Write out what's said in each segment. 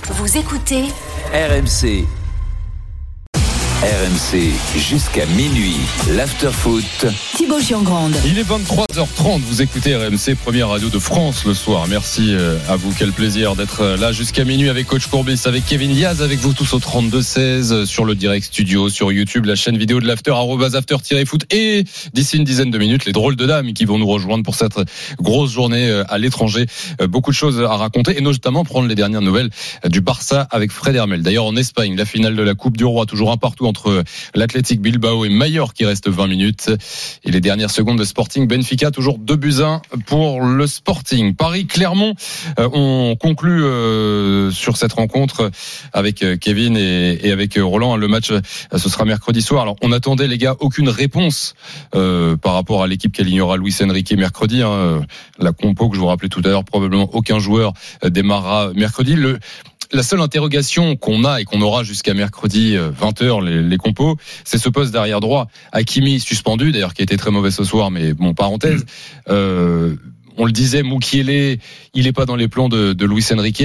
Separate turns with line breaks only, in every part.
Vous écoutez
RMC. RMC jusqu'à minuit, l'after-foot.
Thibaut Giangrande.
Il est 23h30, vous écoutez RMC, première radio de France le soir. Merci à vous, quel plaisir d'être là jusqu'à minuit avec Coach Courbis, avec Kevin Diaz, avec vous tous au 32-16, sur le direct studio, sur YouTube, la chaîne vidéo de l'after, @after-foot, et d'ici une dizaine de minutes, les drôles de dames qui vont nous rejoindre pour cette grosse journée à l'étranger. Beaucoup de choses à raconter, et notamment prendre les dernières nouvelles du Barça avec Fred Hermel. D'ailleurs, en Espagne, la finale de la Coupe du Roi, toujours un partout entre l'Athletic Bilbao et Mallorca, qui reste 20 minutes. Et les dernières secondes de Sporting Benfica, toujours 2-1 pour le Sporting. Paris-Clermont, on conclut sur cette rencontre avec Kevin et avec Roland. Le match, ce sera mercredi soir. Alors, on attendait, les gars, aucune réponse par rapport à l'équipe qu'alignera Luis Enrique mercredi. La compo que je vous rappelais tout à l'heure, probablement aucun joueur démarrera mercredi. La seule interrogation qu'on a et qu'on aura jusqu'à mercredi 20h, les compos, c'est ce poste d'arrière droit. Hakimi suspendu, d'ailleurs, qui a été très mauvais ce soir, mais bon, parenthèse. On le disait, Mukiele, il est pas dans les plans de Luis Enrique.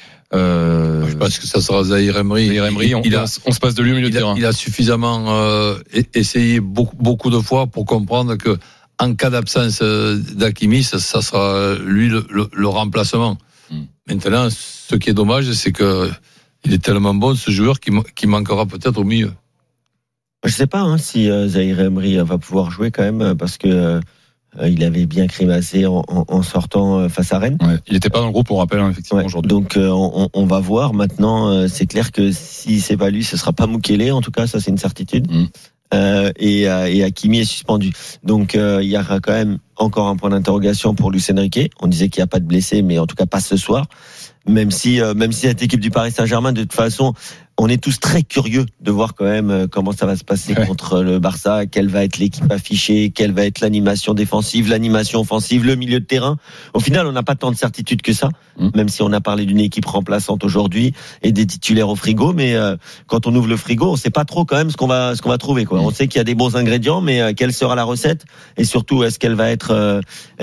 Je pense que ça sera Zahir Emery.
On se passe de lui au milieu de terrain.
Il a suffisamment essayé beaucoup de fois pour comprendre que en cas d'absence d'Hakimi, ça sera lui le remplacement. Maintenant, ce qui est dommage, c'est que il est tellement bon, ce joueur, qui manquera peut-être au milieu.
Je sais pas si Zahir Emery va pouvoir jouer quand même, parce que il avait bien crémassé en sortant face à Rennes.
Ouais, il n'était pas dans le groupe, on rappelle, effectivement, aujourd'hui.
Donc on va voir. Maintenant, c'est clair que si c'est pas lui, ce sera pas Mukiele. En tout cas, ça c'est une certitude. Et Hakimi est suspendu. Donc il y aura quand même encore un point d'interrogation pour Luis Enrique. On disait qu'il n'y a pas de blessés, mais en tout cas pas ce soir. Même si cette équipe du Paris Saint-Germain, de toute façon, on est tous très curieux de voir quand même comment ça va se passer contre le Barça, quelle va être l'équipe affichée, quelle va être l'animation défensive, l'animation offensive, le milieu de terrain. Au final, on n'a pas tant de certitude que ça, même si on a parlé d'une équipe remplaçante aujourd'hui et des titulaires au frigo, mais quand on ouvre le frigo, on sait pas trop quand même ce qu'on va trouver, quoi. On sait qu'il y a des bons ingrédients, mais quelle sera la recette, et surtout est-ce qu'elle va être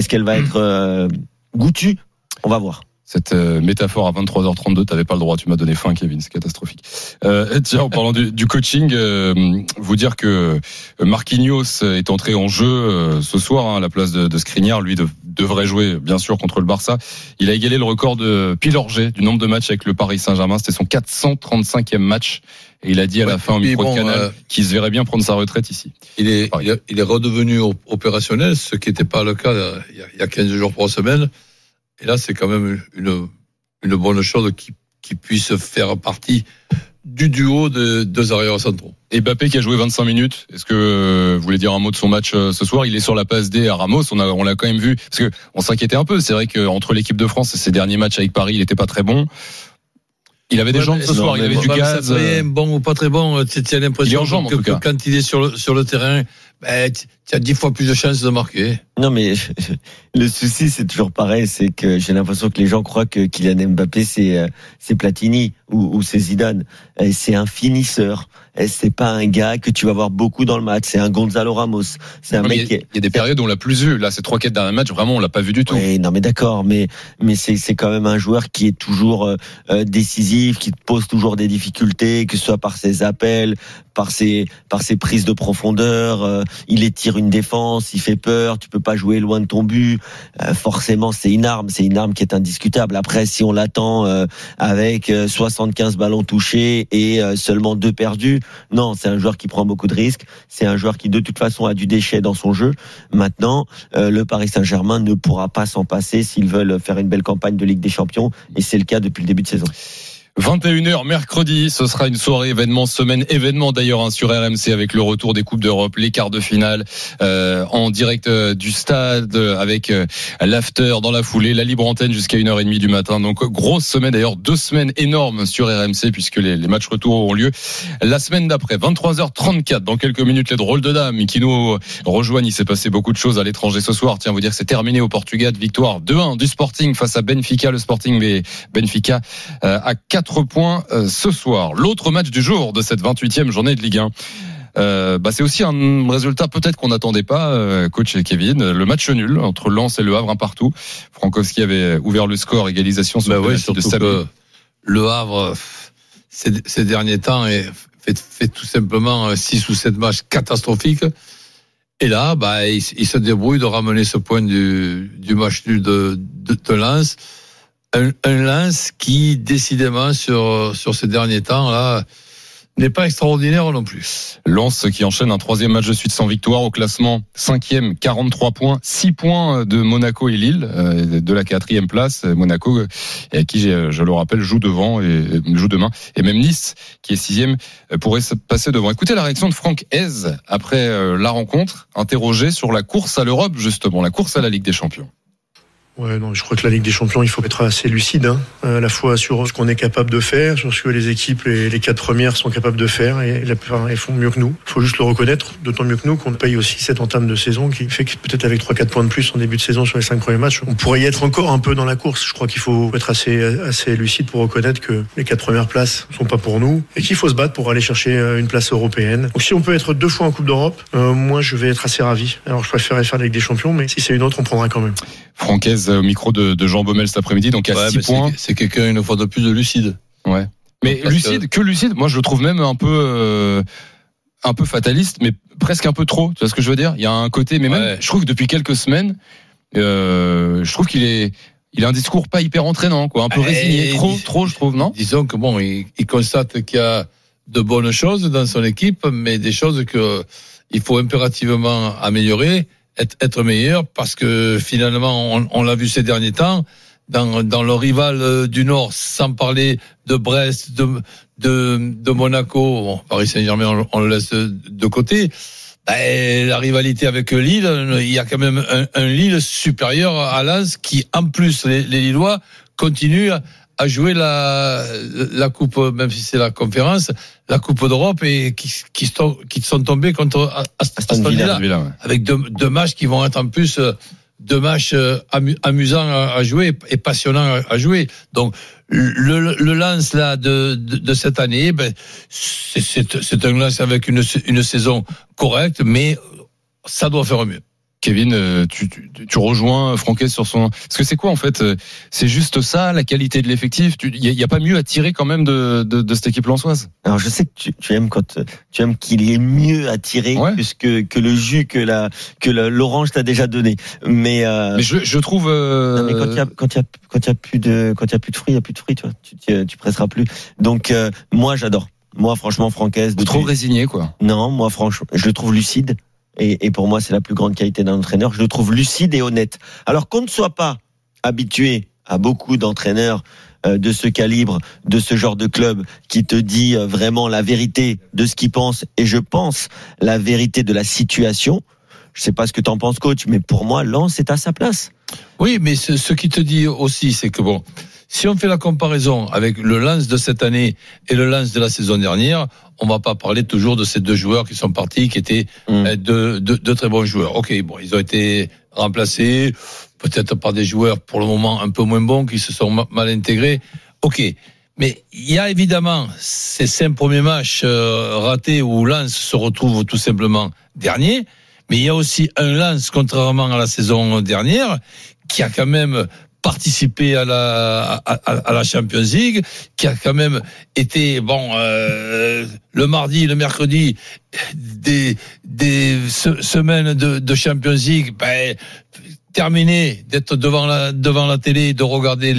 goûtue? On va voir.
Cette métaphore à 23h32, t'avais pas le droit, tu m'as donné faim, Kevin, c'est catastrophique. Tiens, en parlant du coaching, vous dire que Marquinhos est entré en jeu ce soir à la place de Skriniar. Lui devrait jouer, bien sûr, contre le Barça. Il a égalé le record de Pilorget du nombre de matchs avec le Paris Saint-Germain. C'était son 435e match. Et il a dit à la fin au micro de Canal qu'il se verrait bien prendre sa retraite ici.
Il est redevenu opérationnel, ce qui n'était pas le cas il y a 15 jours pour semaine. Et là, c'est quand même une bonne chose qui puisse faire partie du duo de deux arrières centraux.
Et Mbappé qui a joué 25 minutes. Est-ce que vous voulez dire un mot de son match ce soir? Il est sur la passe D à Ramos. On l'a quand même vu. Parce que on s'inquiétait un peu. C'est vrai qu'entre l'équipe de France et ses derniers matchs avec Paris, il était pas très bon. Il avait des jambes ce soir. Il avait du gaz.
Bon ou pas très bon. Tu as l'impression que quand il est sur le terrain, tu as 10 fois plus de chances de marquer.
Non, mais le souci, c'est toujours pareil, c'est que j'ai l'impression que les gens croient que Kylian Mbappé, c'est Platini ou c'est Zidane. Et c'est un finisseur. Et c'est pas un gars que tu vas voir beaucoup dans le match. C'est un Gonzalo Ramos. C'est un mec.
Il y a des périodes où on l'a plus vu. Là, ces 3-4 derniers matchs, vraiment, on l'a pas vu du tout.
Oui, non, mais d'accord, mais c'est quand même un joueur qui est toujours décisif, qui te pose toujours des difficultés, que ce soit par ses appels, par ses prises de profondeur. Il étire une défense, il fait peur. Tu peux pas jouer loin de ton but. Forcément, c'est une arme qui est indiscutable. Après, si on l'attend avec 75 ballons touchés et seulement 2 perdus, non, c'est un joueur qui prend beaucoup de risques. C'est un joueur qui, de toute façon, a du déchet dans son jeu. Maintenant, le Paris Saint-Germain ne pourra pas s'en passer s'ils veulent faire une belle campagne de Ligue des Champions, et c'est le cas depuis le début de saison.
21h mercredi, ce sera une soirée événement, semaine événement d'ailleurs sur RMC, avec le retour des Coupes d'Europe, les quarts de finale en direct du stade, avec l'after dans la foulée, la libre antenne jusqu'à 1h30 du matin. Donc grosse semaine, d'ailleurs 2 semaines énormes sur RMC, puisque les matchs retour auront lieu la semaine d'après. 23h34, dans quelques minutes, les drôles de dames qui nous rejoignent. Il s'est passé beaucoup de choses à l'étranger ce soir. Tiens, vous dire que c'est terminé au Portugal, victoire 2-1 du Sporting face à Benfica. Le Sporting et Benfica à 4 points ce soir. L'autre match du jour de cette 28e journée de Ligue 1. C'est aussi un résultat peut-être qu'on n'attendait pas, coach et Kevin. Le match nul entre Lens et Le Havre, un partout. Frankowski avait ouvert le score, égalisation sur le penalty de Sabé.
Le Havre, ces derniers temps, fait tout simplement 6 ou 7 matchs catastrophiques. Et là, il se débrouille de ramener ce point du match nul de Lens. Un Lens qui, décidément, sur ces derniers temps, là, n'est pas extraordinaire non plus.
Lens qui enchaîne un 3e match de suite sans victoire au classement 5e, 43 points, 6 points de Monaco et Lille, de la 4e place. Monaco, qui, je le rappelle, joue demain. Et même Nice, qui est 6e, pourrait se passer devant. Écoutez la réaction de Franck Hez après la rencontre, interrogé sur la course à l'Europe, justement, la course à la Ligue des Champions.
Ouais, non, je crois que la Ligue des Champions, il faut être assez lucide, à la fois sur ce qu'on est capable de faire, sur ce que les équipes, les 4 premières sont capables de faire, et la plupart, elles font mieux que nous. Il faut juste le reconnaître, d'autant mieux que nous, qu'on paye aussi cette entame de saison, qui fait que peut-être avec 3-4 points de plus en début de saison sur les 5 premiers matchs, on pourrait y être encore un peu dans la course. Je crois qu'il faut être assez lucide pour reconnaître que les 4 premières places ne sont pas pour nous, et qu'il faut se battre pour aller chercher une place européenne. Donc si on peut être 2 fois en Coupe d'Europe, moi je vais être assez ravi. Alors je préférerais faire la Ligue des Champions, mais si c'est une autre, on prendra quand même.
Franck Hez au micro de Jean Baumel cet après-midi, donc à 6 points.
C'est quelqu'un, une fois de plus, de lucide.
Ouais. Mais lucide, moi je le trouve même un peu fataliste, mais presque un peu trop. Tu vois ce que je veux dire? Il y a un côté, mais même, je trouve que depuis quelques semaines, je trouve qu'il a un discours pas hyper entraînant, quoi, un peu résigné. Trop, je trouve, non?
Disons que bon, il constate qu'il y a de bonnes choses dans son équipe, mais des choses que il faut impérativement améliorer. Être meilleur, parce que finalement on l'a vu ces derniers temps dans le rival du Nord, sans parler de Brest, de Monaco, bon, Paris Saint-Germain on le laisse de côté. La rivalité avec Lille, il y a quand même un Lille supérieur à Lens qui, en plus, les Lillois continuent à jouer la coupe, même si c'est la conférence, la Coupe d'Europe, et qui sont tombés contre Aston Villa, avec deux matchs qui vont être en plus 2 matchs amusants à jouer et passionnants à jouer. Donc le Lens là de cette année, c'est un Lens avec une saison correcte, mais ça doit faire mieux.
Kevin, tu rejoins Franck Hez sur son... Parce que c'est quoi en fait? C'est juste ça, la qualité de l'effectif? Il y a pas mieux à tirer quand même de cette équipe lensoise?
Alors je sais que tu aimes tu aimes qu'il y ait mieux à tirer que le jus que l'orange t'a déjà donné. Mais
je trouve.
Non, mais quand il y a plus de fruits, il y a plus de fruits. Tu presseras plus. Donc moi j'adore. Moi franchement Franck Hez,
trop résigné quoi.
Non, moi franchement je le trouve lucide. Et pour moi, c'est la plus grande qualité d'un entraîneur. Je le trouve lucide et honnête. Alors qu'on ne soit pas habitué à beaucoup d'entraîneurs de ce calibre, de ce genre de club, qui te dit vraiment la vérité de ce qu'il pense, et je pense la vérité de la situation. Je sais pas ce que t'en penses, coach, mais pour moi, Lens est à sa place.
Oui, mais ce qui te dit aussi, c'est que bon, si on fait la comparaison avec le Lens de cette année et le Lens de la saison dernière, on va pas parler toujours de ces 2 joueurs qui sont partis, qui étaient de très bons joueurs. Ok, bon, ils ont été remplacés, peut-être par des joueurs pour le moment un peu moins bons, qui se sont mal intégrés. Ok, mais il y a évidemment ces 5 premiers matchs ratés où Lens se retrouve tout simplement dernier, mais il y a aussi un Lens, contrairement à la saison dernière, qui a quand même participé à la Champions League, qui a quand même été le mardi, le mercredi des semaines de Champions League, terminé d'être devant la télé, de regarder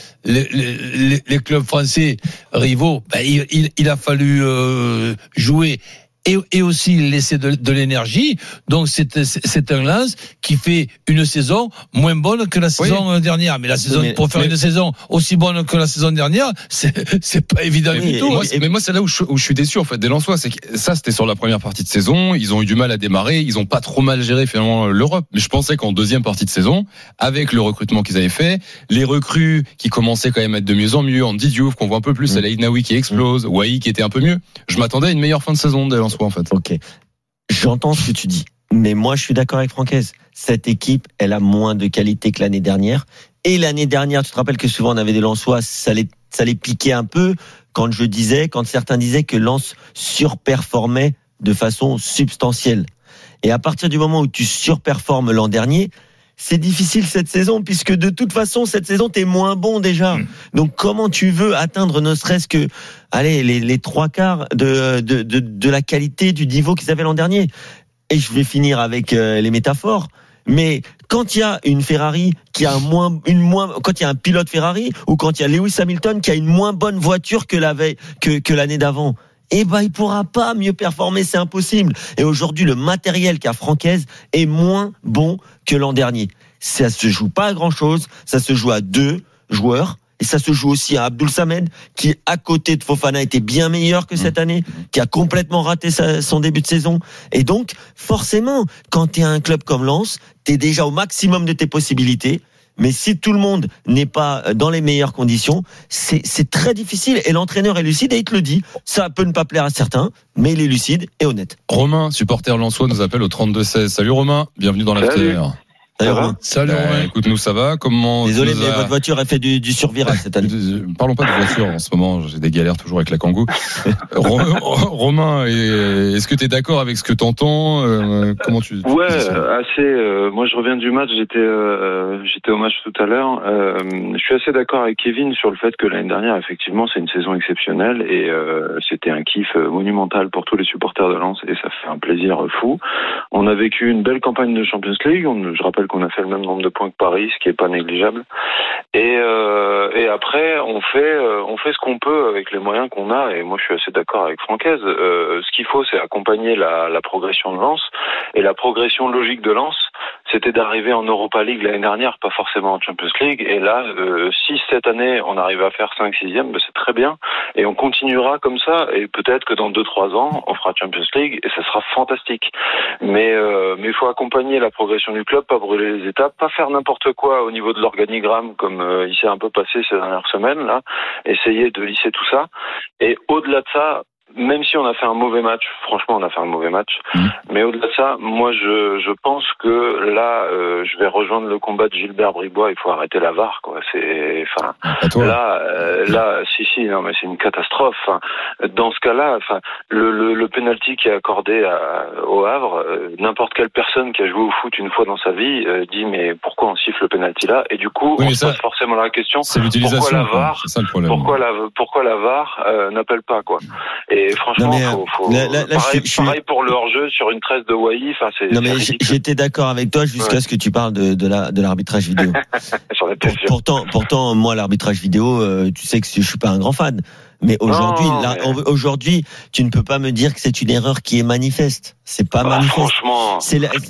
les clubs français rivaux. Il a fallu jouer et aussi laisser de l'énergie. Donc c'est un Lens qui fait une saison moins bonne que la saison dernière. Mais pour faire une saison aussi bonne que la saison dernière, c'est pas évident du tout.
Mais moi c'est là où je suis déçu en fait des Lensois, c'est que ça c'était sur la première partie de saison, ils ont eu du mal à démarrer, ils ont pas trop mal géré finalement l'Europe. Mais je pensais qu'en deuxième partie de saison, avec le recrutement qu'ils avaient fait, les recrues qui commençaient quand même à être de mieux en mieux, Andy Diouf qu'on voit un peu plus, El Ainaoui qui explose, Wai qui était un peu mieux, je m'attendais à une meilleure fin de saison des Lensois en fait.
Ok, j'entends ce que tu dis, mais moi je suis d'accord avec Franck Hez. Cette équipe, elle a moins de qualité que l'année dernière. Et l'année dernière, tu te rappelles que souvent on avait des Lensois, ça les piquait un peu quand certains disaient que Lens surperformait de façon substantielle. Et à partir du moment où tu surperformes l'an dernier, c'est difficile cette saison, puisque de toute façon, cette saison, t'es moins bon déjà. Donc, comment tu veux atteindre ne serait-ce que, allez, les 3/4 de la qualité du niveau qu'ils avaient l'an dernier? Et je vais finir avec les métaphores. Mais quand il y a une Ferrari qui a quand il y a un pilote Ferrari, ou quand il y a Lewis Hamilton qui a une moins bonne voiture que l'année d'avant, il pourra pas mieux performer, c'est impossible. Et aujourd'hui, le matériel qu'a Francaise est moins bon que l'an dernier. Ça se joue pas à grand chose, ça se joue à 2 joueurs. Et ça se joue aussi à Abdoul Samed, qui, à côté de Fofana, était bien meilleur que cette année, qui a complètement raté son début de saison. Et donc, forcément, quand t'es un club comme Lens, t'es déjà au maximum de tes possibilités. Mais si tout le monde n'est pas dans les meilleures conditions, c'est très difficile. Et l'entraîneur est lucide et il te le dit. Ça peut ne pas plaire à certains, mais il est lucide et honnête.
Romain, supporter lensois, nous appelle au 32-16. Salut Romain, bienvenue dans l'after.
Salut Romain.
Écoute, nous ça va? Comment?
Désolé, mais votre voiture a fait du survirage cette année.
Parlons pas de voiture en ce moment. J'ai des galères toujours avec la Kangoo. Romain, est-ce que tu es d'accord avec ce que t'entends? Comment tu?
Ouais, assez. Moi, je reviens du match. J'étais au match tout à l'heure. Je suis assez d'accord avec Kevin sur le fait que l'année dernière, effectivement, c'est une saison exceptionnelle et c'était un kiff monumental pour tous les supporters de Lens et ça fait un plaisir fou. On a vécu une belle campagne de Champions League. Je rappelle qu'on a fait le même nombre de points que Paris, ce qui est pas négligeable. Et après, on fait ce qu'on peut avec les moyens qu'on a. Et moi, je suis assez d'accord avec Francaise. Ce qu'il faut, c'est accompagner la progression de Lens. Et la progression logique de Lens, c'était d'arriver en Europa League l'année dernière, pas forcément en Champions League. Et là, si cette année, on arrive à faire 5-6e, c'est très bien. Et on continuera comme ça. Et peut-être que dans 2-3 ans, on fera Champions League et ça sera fantastique. Mais il faut accompagner la progression du club, pas brûler les étapes, pas faire n'importe quoi au niveau de l'organigramme comme il s'est un peu passé ces dernières semaines là, essayer de lisser tout ça. Et au-delà de ça, même si on a fait un mauvais match, franchement on a fait un mauvais match, mais au-delà de ça, moi je pense que là je vais rejoindre le combat de Gilbert Bribois, il faut arrêter la VAR quoi, c'est là si non mais c'est une catastrophe. Dans ce cas-là, le penalty qui est accordé au Havre, n'importe quelle personne qui a joué au foot une fois dans sa vie dit mais pourquoi on siffle le penalty là, et du coup on se pose forcément la question, pourquoi la VAR, pourquoi la VAR n'appelle pas quoi. Et franchement, pareil pour le hors-jeu sur une tresse de Wai.
Non mais j'étais d'accord avec toi jusqu'à ce que tu parles de l'arbitrage vidéo. Pourtant, moi l'arbitrage vidéo, tu sais que je suis pas un grand fan. Mais aujourd'hui, tu ne peux pas me dire que c'est une erreur qui est manifeste. C'est pas manifeste.
Franchement.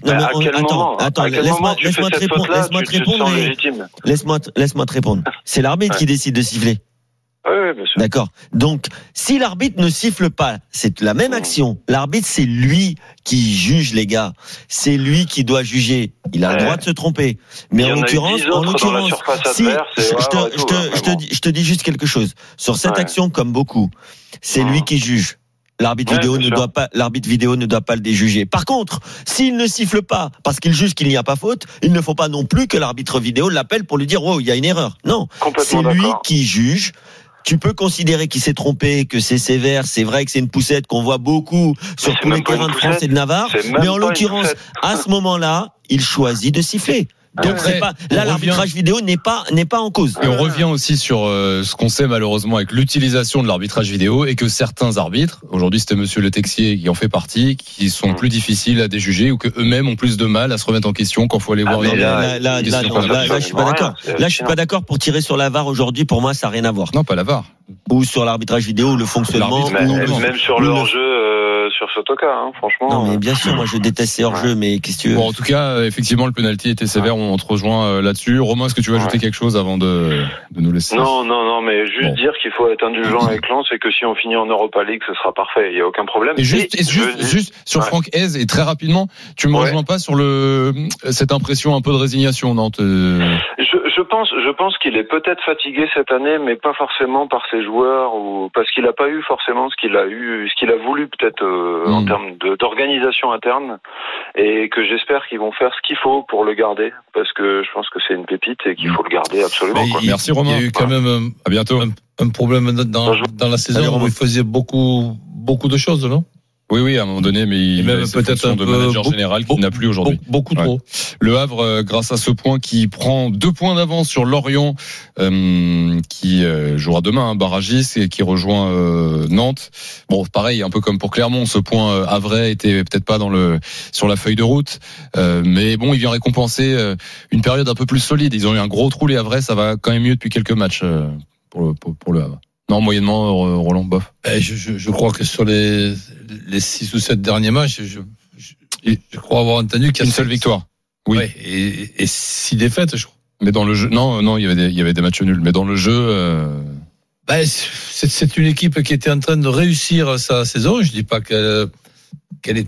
Laisse-moi te répondre. C'est l'arbitre qui décide de siffler.
Oui, bien sûr.
D'accord. Donc, si l'arbitre ne siffle pas, c'est la même action. L'arbitre, c'est lui qui juge, les gars. C'est lui qui doit juger. Il a le droit de se tromper. Mais en l'occurrence, si, je te dis juste quelque chose. Sur cette action, comme beaucoup, c'est lui qui juge. L'arbitre vidéo ne doit pas le déjuger. Par contre, s'il ne siffle pas parce qu'il juge qu'il n'y a pas faute, il ne faut pas non plus que l'arbitre vidéo l'appelle pour lui dire oh, il y a une erreur. Non. C'est lui qui juge. Tu peux considérer qu'il s'est trompé, que c'est sévère, c'est vrai que c'est une poussette qu'on voit beaucoup sur tous les terrains de France et de Navarre, mais en l'occurrence, à ce moment-là, il choisit de siffler. Donc c'est pas là, l'arbitrage vidéo n'est pas en cause.
Et on revient aussi sur ce qu'on sait malheureusement avec l'utilisation de l'arbitrage vidéo, et que certains arbitres, aujourd'hui c'était monsieur Le Texier qui en fait partie, qui sont plus difficiles à déjuger, ou que eux-mêmes ont plus de mal à se remettre en question quand il faut aller voir.
Là, je suis pas d'accord. Là, je suis pas d'accord pour tirer sur la VAR aujourd'hui. Pour moi, ça n'a rien à voir.
Non, pas la VAR.
Ou sur l'arbitrage vidéo, le fonctionnement.
Même sur le hors-jeu, sur Sotoka, franchement.
Non, mais bien sûr, moi je déteste ces hors-jeux, mais qu'est-ce que tu veux.
Bon, en tout cas, effectivement, le penalty était sévère. On te rejoint là-dessus. Romain, est-ce que tu veux ajouter quelque chose avant de nous laisser?
Non, mais juste dire qu'il faut être indulgent avec Lens, et que si on finit en Europa League, ce sera parfait. Il n'y a aucun problème.
Et juste sur Franck Hez, et très rapidement, tu me rejoins pas sur cette impression un peu de résignation, non?
Je pense qu'il est peut-être fatigué cette année, mais pas forcément par ses joueurs, ou parce qu'il n'a pas eu forcément ce qu'il a voulu peut-être en termes d'organisation interne, et que j'espère qu'ils vont faire ce qu'il faut pour le garder, parce que je pense que c'est une pépite et qu'il faut le garder absolument.
Merci Romain.
Il y a eu quand même
à bientôt.
Un problème dans la saison où il faisait beaucoup de choses, non?
Oui, à un moment donné, mais il
même
a ses
peut-être
fonctions
un
de
peu
manager général qu'il n'a plus aujourd'hui.
Beaucoup trop.
Le Havre, grâce à ce point, qui prend 2 points d'avance sur Lorient, qui jouera demain, barragiste, et qui rejoint Nantes. Bon, pareil, un peu comme pour Clermont, ce point havrais était peut-être pas sur la feuille de route, mais bon, il vient récompenser une période un peu plus solide. Ils ont eu un gros trou, les Havrais, ça va quand même mieux depuis quelques matchs pour le Havre. Non, moyennement, Roland, bof.
Je crois que sur les 6 ou 7 derniers matchs, je crois avoir entendu qu'il y a
une seule victoire. Oui.
Ouais, et 6 défaites, je crois.
Mais dans le jeu, non, il y avait des matchs nuls. Mais dans le jeu,
c'est une équipe qui était en train de réussir sa saison. Je dis pas qu'elle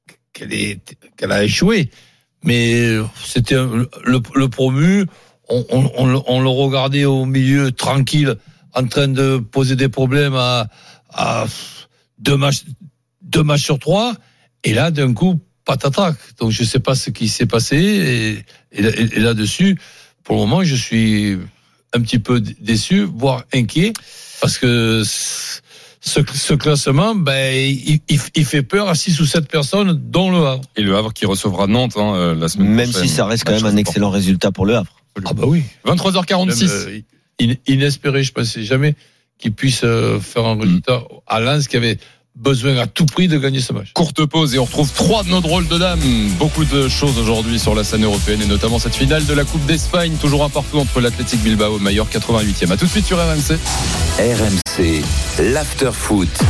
a échoué, mais c'était le promu. On le regardait au milieu tranquille, en train de poser des problèmes à 2 matchs sur 3, et là d'un coup patatrac. Donc je sais pas ce qui s'est passé, et là-dessus pour le moment je suis un petit peu déçu, voire inquiet, parce que ce classement, il fait peur à 6 ou 7 personnes, dont le Havre.
Et le Havre qui recevra Nantes la semaine prochaine.
Même si ça reste quand même un excellent résultat pour le Havre.
Ah bah oui.
23h46.
Inespéré, je pensais jamais qu'il puisse faire un résultat à Lens, qui avait besoin à tout prix de gagner ce match.
Courte pause et on retrouve 3 de nos drôles de dames. Beaucoup de choses aujourd'hui sur la scène européenne, et notamment cette finale de la Coupe d'Espagne, toujours un partout entre l'Athletic Bilbao et Mallorca, 88e. À tout de suite sur RMC.
RMC, l'after foot.